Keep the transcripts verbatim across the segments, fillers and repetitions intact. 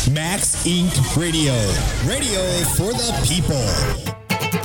Max Incorporated. Radio. Radio for the people.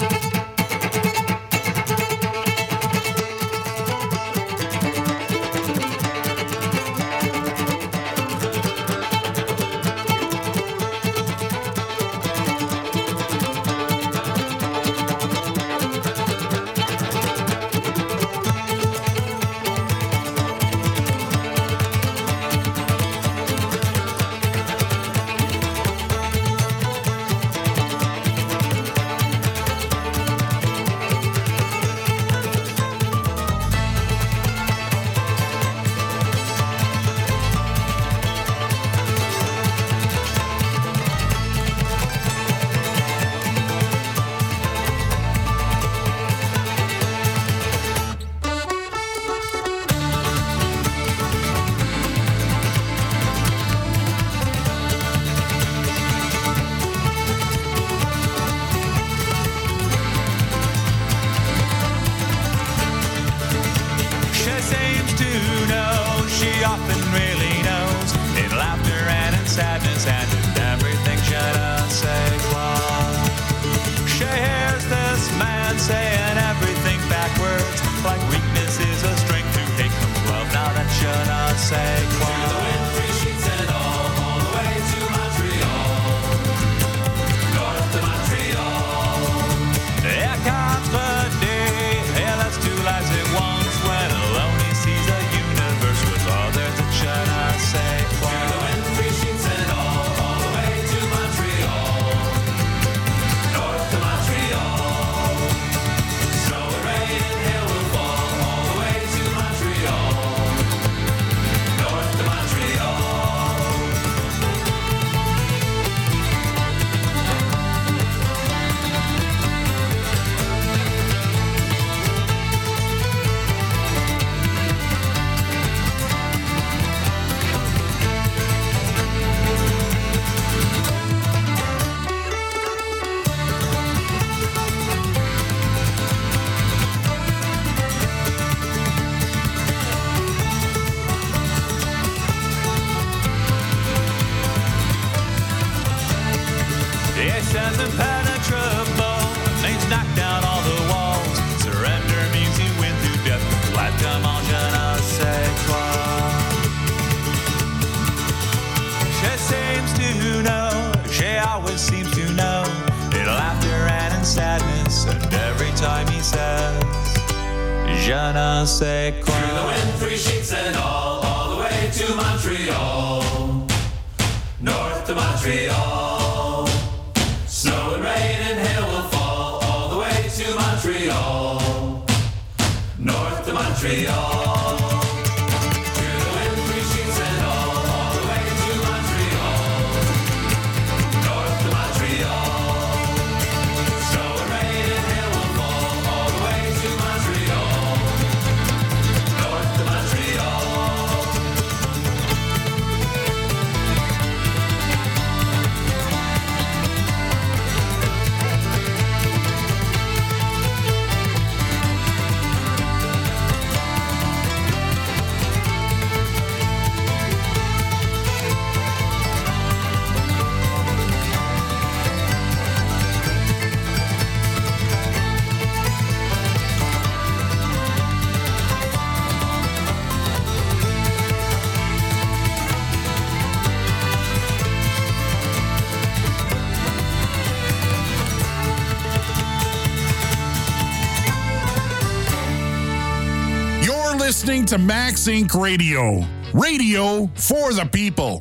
Listening to Max Incorporated. Radio. Radio for the people.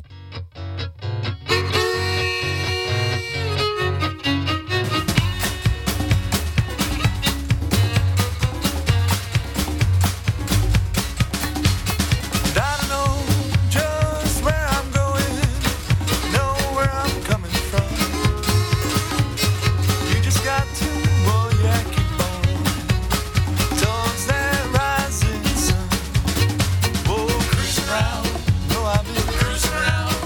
Cruising around,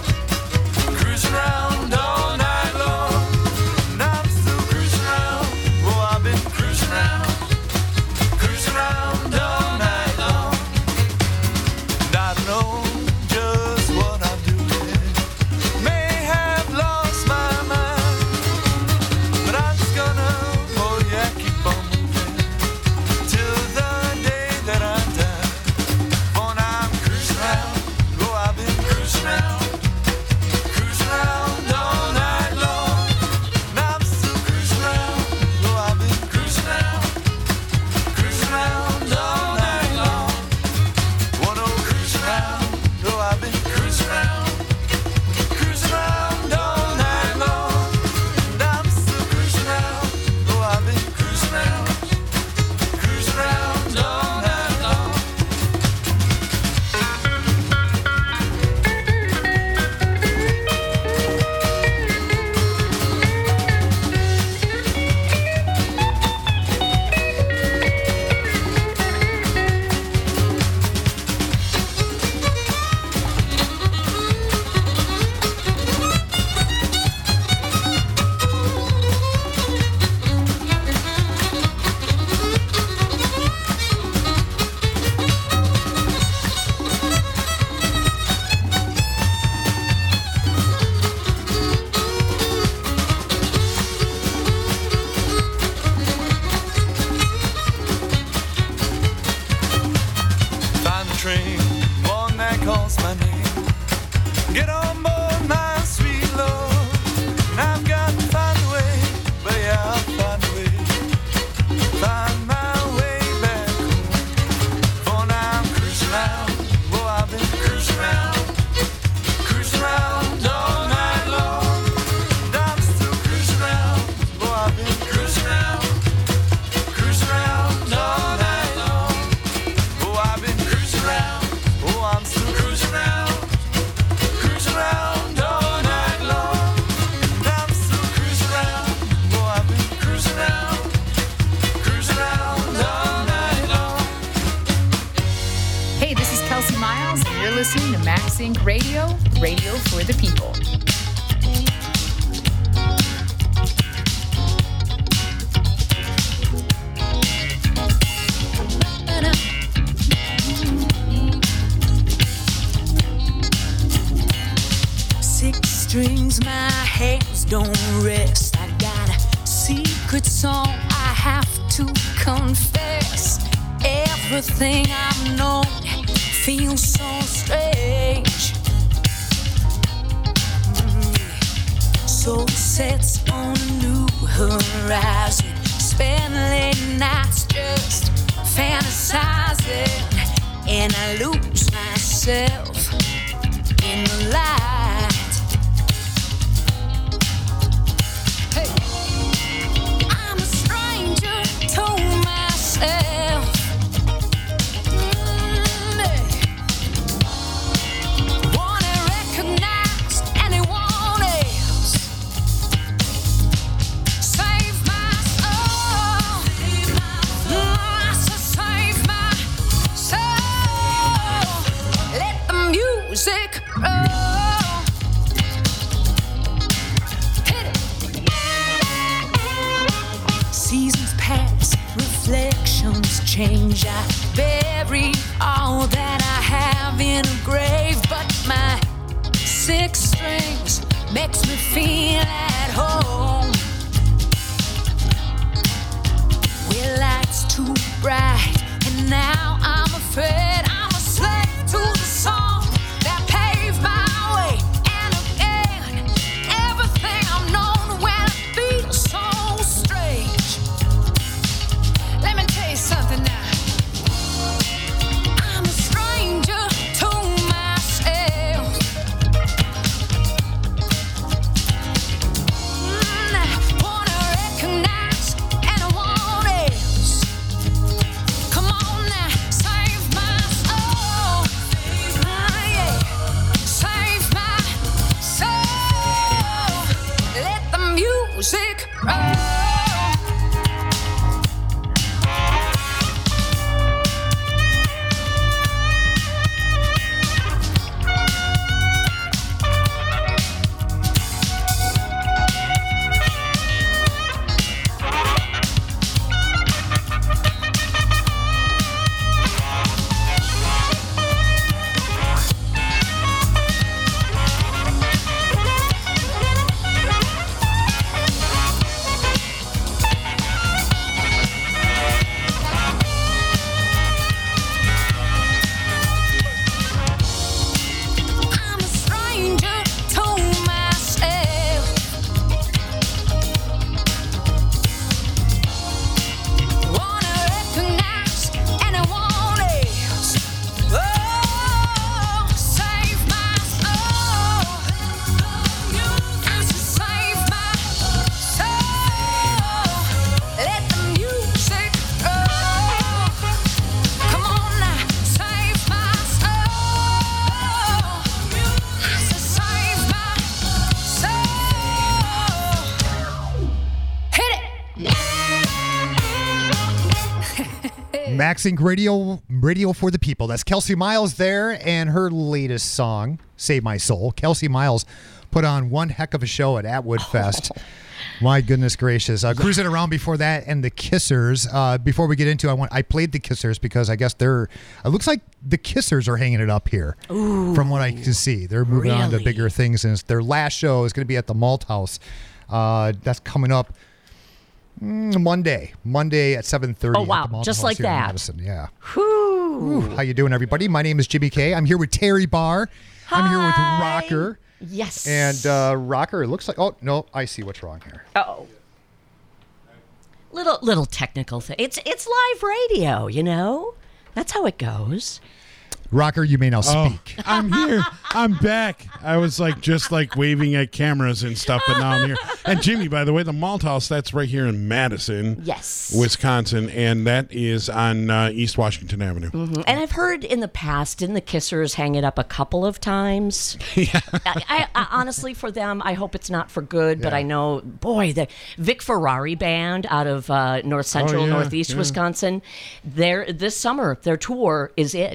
MaxInc Radio, radio for the people. Six strings, my hands don't rest. I got a secret song I have to confess. Everything I've known feels so strange. Mm. Soul sets on a new horizon. Spend late nights just fantasizing, and I lose myself in the light. Hey, I'm a stranger to myself. Music roll. Hit it. Seasons pass, reflections change. I bury all that I have in a grave, but my six strings makes me feel at home. Well, light's too bright, and now I'm afraid I'm a slave to the song. Something now. I'm a stranger to myself. Mm, I wanna recognize and I want else. Come on now, save my soul. Ah, yeah. Save my soul. Let the music roll. MaxInc Radio, radio for the people. That's Kelsey Miles there, and her latest song, Save My Soul. Kelsey Miles put on one heck of a show at Atwood Fest. Oh. My goodness gracious. Uh, cruising around before that, and the Kissers. Uh, before we get into it, I, want, I played the Kissers because I guess they're, it looks like the Kissers are hanging it up here. Ooh, from what I can see. They're moving really? on to bigger things, and their last show is going to be at the Malt House. Uh, that's coming up Monday, Monday at seven thirty. Oh, wow. Just like that. Madison. Yeah. Whew. Ooh, how you doing, everybody? My name is Jimmy K. I'm here with Terry Barr. Hi. I'm here with Rocker. Yes. And uh, Rocker, it looks like... Oh, no, I see what's wrong here. Uh-oh. Little little technical thing. It's, it's live radio, you know? That's how it goes. Rocker, you may now speak. Oh, I'm here. I'm back. I was like just like waving at cameras and stuff, but now I'm here. And Jimmy, by the way, the Malt House, that's right here in Madison, yes, Wisconsin, and that is on uh, East Washington Avenue. Mm-hmm. And I've heard in the past, didn't the Kissers hang it up a couple of times? Yeah. I, I, I honestly, for them, I hope it's not for good, yeah. But I know, boy, the Vic Ferrari Band out of uh, North Central, oh, yeah, Northeast yeah. Wisconsin, their this summer, their tour is it.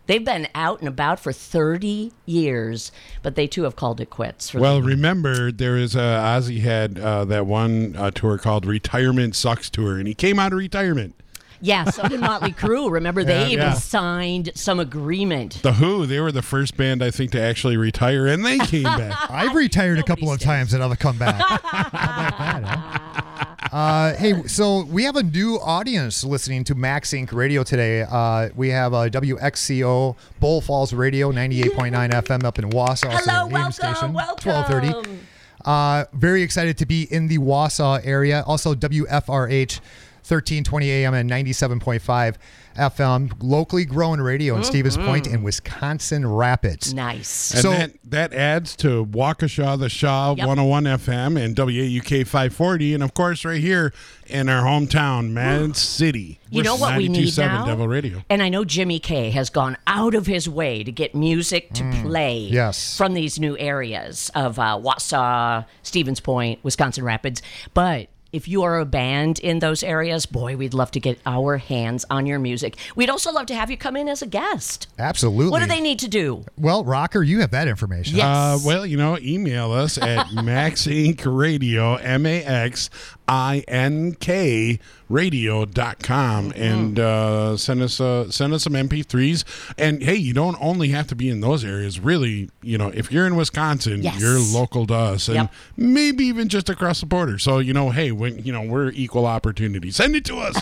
They've been out and about for thirty years, but they too have called it quits. For Well, the- remember, there is uh, Ozzy had uh, that one uh, tour called Retirement Sucks Tour, and he came out of retirement. yeah, so did Motley Crue. Remember, they Yeah, even yeah. signed some agreement. The Who, they were the first band, I think, to actually retire, and they came back. I've retired a couple of Nobody times and I've come back. How about that, huh? Uh, hey, so we have a new audience listening to Max Incorporated. Radio today. Uh, we have uh, W X C O Bull Falls Radio, ninety-eight point nine F M up in Wausau. Hello, A M welcome, station, welcome. twelve thirty. Uh, very excited to be in the Wausau area. Also, W F R H, thirteen twenty A M and ninety-seven point five F M, locally grown radio in Stevens Point and Wisconsin Rapids. Nice. And So- that, that adds to Waukesha, the Shaw, Yep. one oh one F M, and W A U K five forty, and of course, right here in our hometown, Mad City. You know what we need ninety-two point seven now? Devil Radio. And I know Jimmy K has gone out of his way to get music to play yes. from these new areas of uh, Wausau, Stevens Point, Wisconsin Rapids. But if you are a band in those areas, boy, we'd love to get our hands on your music. We'd also love to have you come in as a guest. Absolutely. What do they need to do? Well, Rocker, you have that information. Yes. Uh, well, you know, email us at Max Inc Radio, M A X I N K radio dot com, and uh, send us uh, send us some M P threes. And hey, you don't only have to be in those areas. Really, you know, if you're in Wisconsin, Yes. you're local to us, and Yep. maybe even just across the border. So you know, hey, when you know we're equal opportunity, send it to us.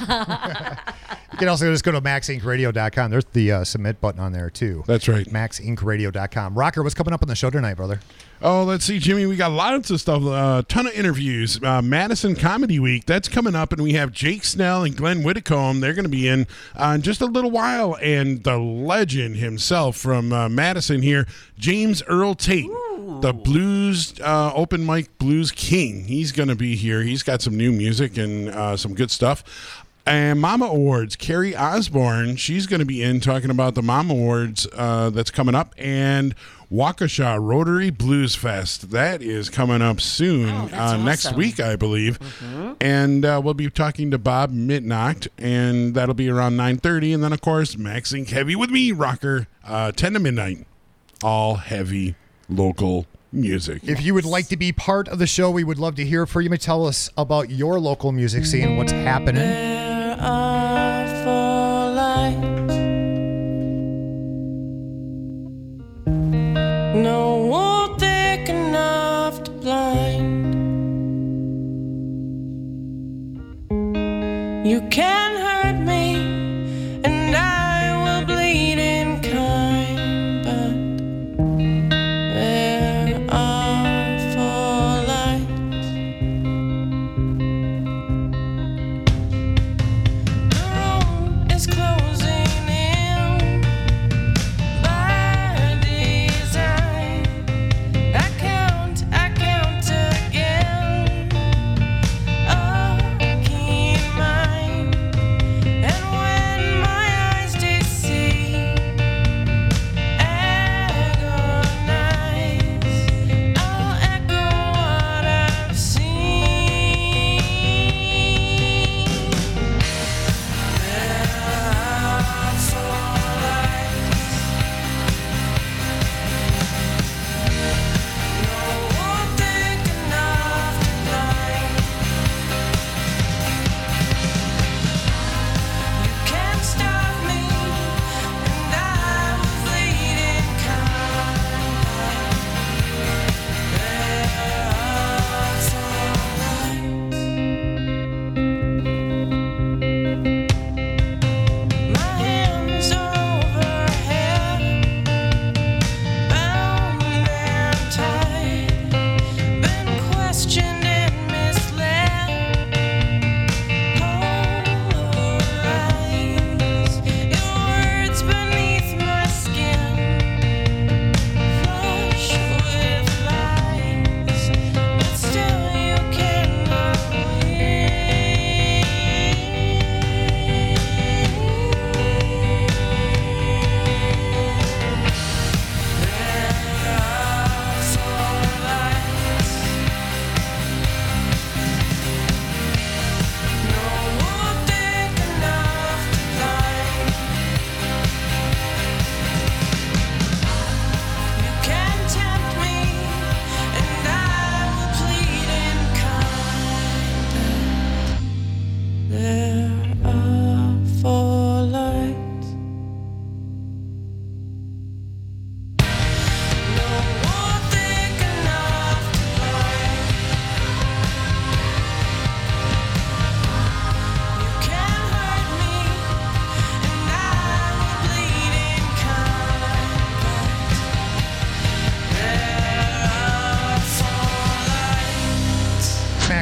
You can also just go to max inc radio dot com. There's the uh, submit button on there, too. That's right. max inc radio dot com. Rocker, what's coming up on the show tonight, brother? Oh, let's see, Jimmy. We got lots of stuff. A uh, ton of interviews. Uh, Madison Comedy Week, that's coming up, and we have Jake Snell and Glenn Whitcomb. They're going to be in uh, in just a little while. And the legend himself from uh, Madison here, James Earl Tate, the blues uh, open mic blues king. He's going to be here. He's got some new music and uh, some good stuff. And Mama Awards, Carrie Osborne, she's going to be in talking about the Mama Awards uh, that's coming up, and Waukesha Rotary Blues Fest. That is coming up soon, Oh, that's uh, next awesome. week, I believe. And uh, we'll be talking to Bob Mitnocht, and that'll be around nine thirty. And then, of course, Max Inc Heavy with me, Rocker, uh, ten to midnight. All heavy local music. If you would like to be part of the show, we would love to hear from you. Tell us about your local music scene, what's happening. There are four lights. No wall thick enough to blind. You can hurt me, and I will bleed in kind, but there are four lights. The road is closing in by design. I count, I count again. A keen mind.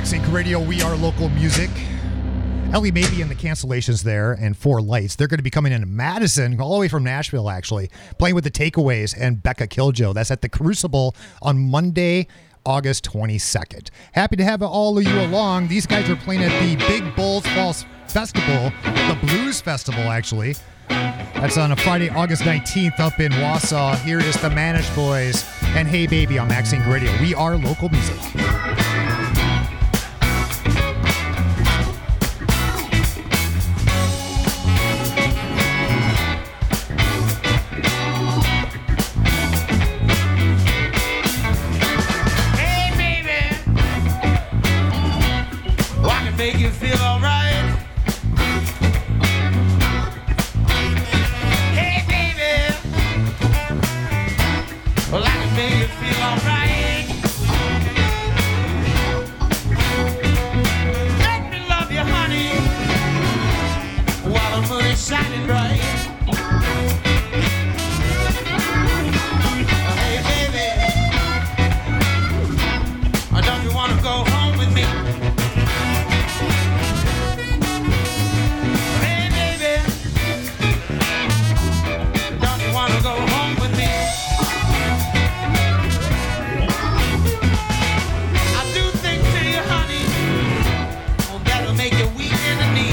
MaxInc Radio, we are local music. Ellie may be in the cancellations there and Four Lights. They're going to be coming into Madison, all the way from Nashville, actually, playing with the Takeaways and Becca Killjoe. That's at the Crucible on Monday, August twenty-second. Happy to have all of you along. These guys are playing at the Big Bulls Falls Festival, the Blues Festival, actually. That's on a Friday, August nineteenth up in Wausau. Here is the Manish Boys and Hey Baby on MaxInc Radio. We are local music. Make you feel alright. Hey baby, well I can make you feel alright. Let me love you, honey, while the moon is shining bright. Hey baby, don't you wanna go home with me? Go home with me. I do things to you, honey, well, that'll make you weak in the knees.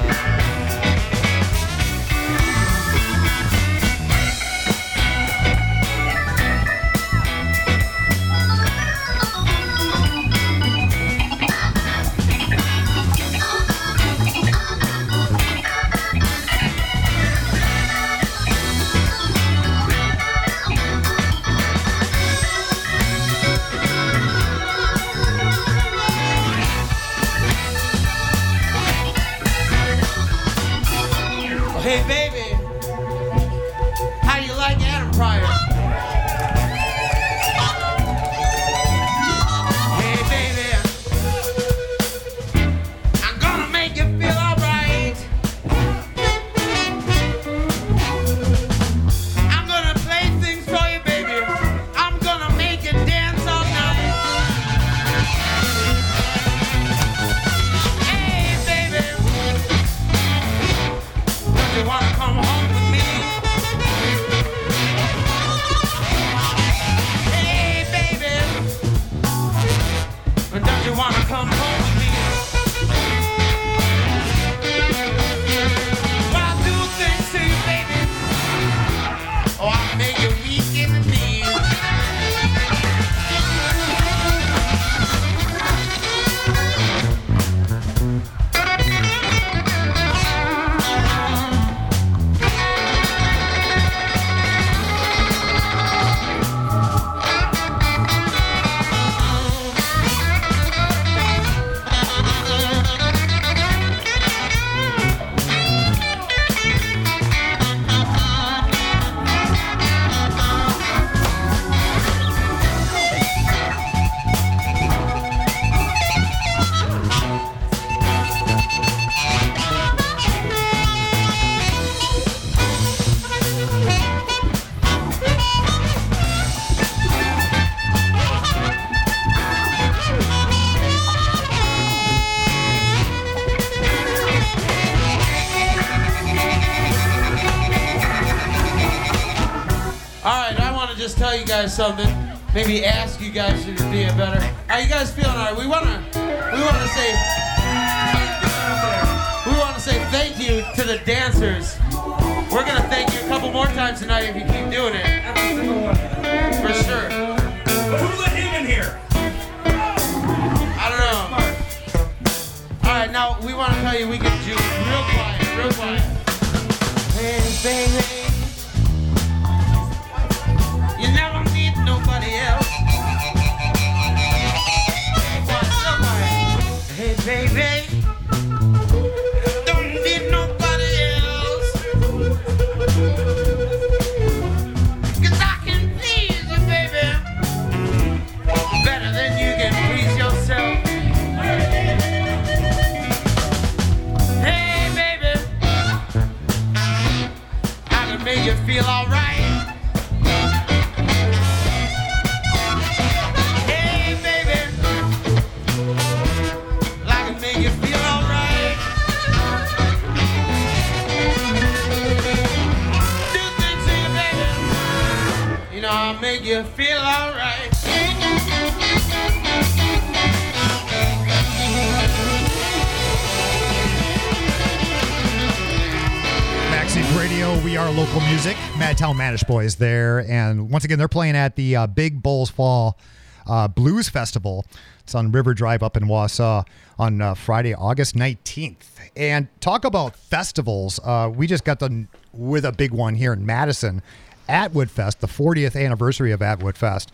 Hey baby, how you like Adam Pryor? Hey baby, I'm gonna make you feel alright. I'm gonna play things for you, baby. I'm gonna make you dance all night. Hey baby, you wanna come home with me? Hey baby, don't you wanna come home with me? Well, I'll do things to you, baby. Oh, I'll make you weak in the knees. Just tell you guys something. Maybe ask you guys to be a better. Are you guys feeling alright? We wanna, we wanna say, we wanna say thank you to the dancers. We're gonna thank you a couple more times tonight if you keep doing it. For sure. Who let him in here? I don't know. All right, now we want to tell you we can do real quiet, real quiet. Hey, baby. You never need nobody else. Hey, baby, don't need nobody else. 'Cause I can please you, baby, better than you can please yourself. you feel alright. Maxine Radio, we are local music. Madtown Manish Boys there. And once again, they're playing at the uh, Big Bulls Fall uh, Blues Festival. It's on River Drive up in Wausau on uh, Friday, August nineteenth. And talk about festivals. Uh, we just got done with a big one here in Madison, Atwood Fest, the fortieth anniversary of Atwood Fest.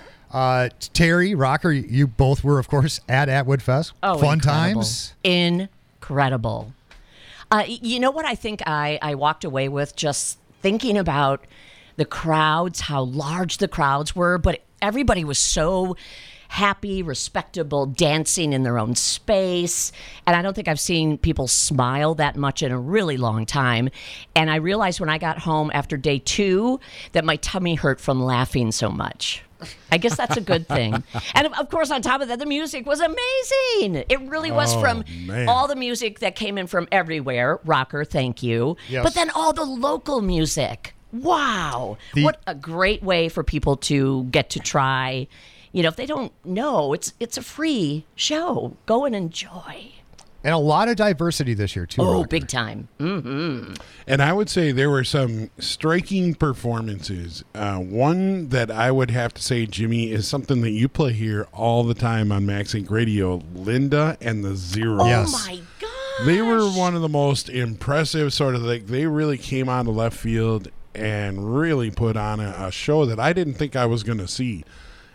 Uh, Terry, Rocker, you both were, of course, at Atwood Fest. Oh, Fun incredible. times. Incredible. Uh, you know what I think I, I walked away with just thinking about the crowds, how large the crowds were, but everybody was so happy, respectable, dancing in their own space. And I don't think I've seen people smile that much in a really long time. And I realized when I got home after day two that my tummy hurt from laughing so much. I guess that's a good thing. And of course, on top of that, the music was amazing. It really was Oh, from man. all the music that came in from everywhere. Rocker, thank you. Yes. But then all the local music. Wow. The- What a great way for people to get to try. You know, if they don't know, it's it's a free show. Go and enjoy. And a lot of diversity this year, too. Oh, Rocker. big time. Mm. And I would say there were some striking performances. Uh, one that I would have to say, Jimmy, is something that you play here all the time on Max Inc Radio, Linda and the Zero. Yes. Oh, my God. They were one of the most impressive sort of like they really came out of left field and really put on a, a show that I didn't think I was going to see.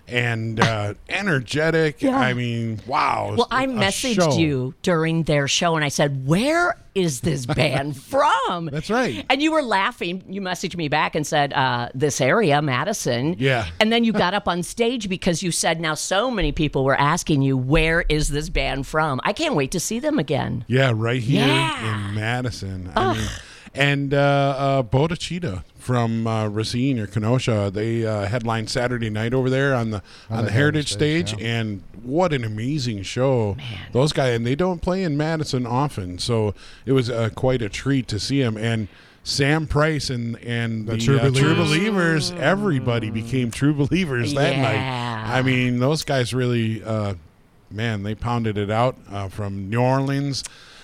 And uh, energetic. Yeah. I mean, wow. Well, I a messaged show. you during their show and I said, where is this band from? That's right. And you were laughing. You messaged me back and said, uh, this area, Madison. Yeah. And then you got up on stage because you said now so many people were asking you, where is this band from? I can't wait to see them again. Yeah, right here Yeah. in Madison. I mean, and uh, uh, Bodachita from uh, Racine or Kenosha, they uh, headlined Saturday night over there on the on, the, Heritage stage, and what an amazing show! Those guys, and they don't play in Madison often, so it was uh, quite a treat to see them. And Sam Price and and the, The True uh, True Believers. Believers, everybody became True Believers that Yeah. night. I mean, those guys really, uh, man, they pounded it out uh, from New Orleans,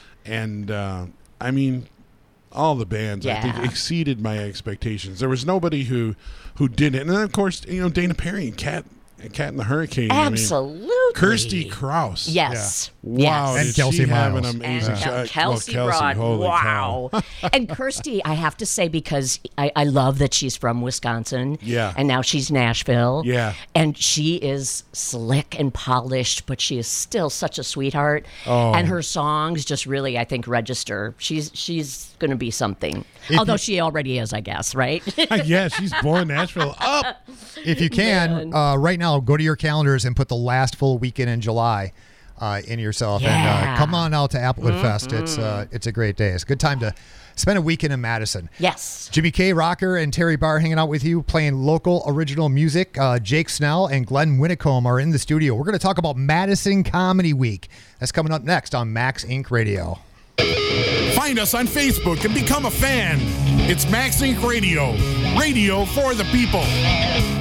and uh, I mean. All the bands, I think, Yeah. exceeded my expectations. There was nobody who, who did it, and then of course, you know, Dana Perry and Cat, Cat in the Hurricane. Absolutely. I mean, Kirsty Krause. Yes. Wow, Yes. And did Kelsey she have an Miles. amazing And show? Kel- Well, Kelsey, Kelsey, Broad, holy wow. cow. And Kirsty, I have to say, because I, I love that she's from Wisconsin. Yeah. And now she's Nashville. Yeah. And she is slick and polished, but she is still such a sweetheart. Oh. And her songs just really, I think, register. She's she's going to be something. If Although you- she already is, I guess, right? Yeah, she's blowing Nashville up. If you can, Man. uh, right now, go to your calendars and put the last full weekend in July uh, in yourself. And uh, Yeah. come on out to Applewood Fest. It's uh, it's a great day. It's a good time to spend a weekend in Madison. Yes. Jimmy K. Rocker and Terry Barr hanging out with you, playing local original music. Uh, Jake Snell and Glenn Winnicombe are in the studio. We're going to talk about Madison Comedy Week. That's coming up next on Max Inc Radio. Find us on Facebook and become a fan. It's Max Inc Radio, radio for the people.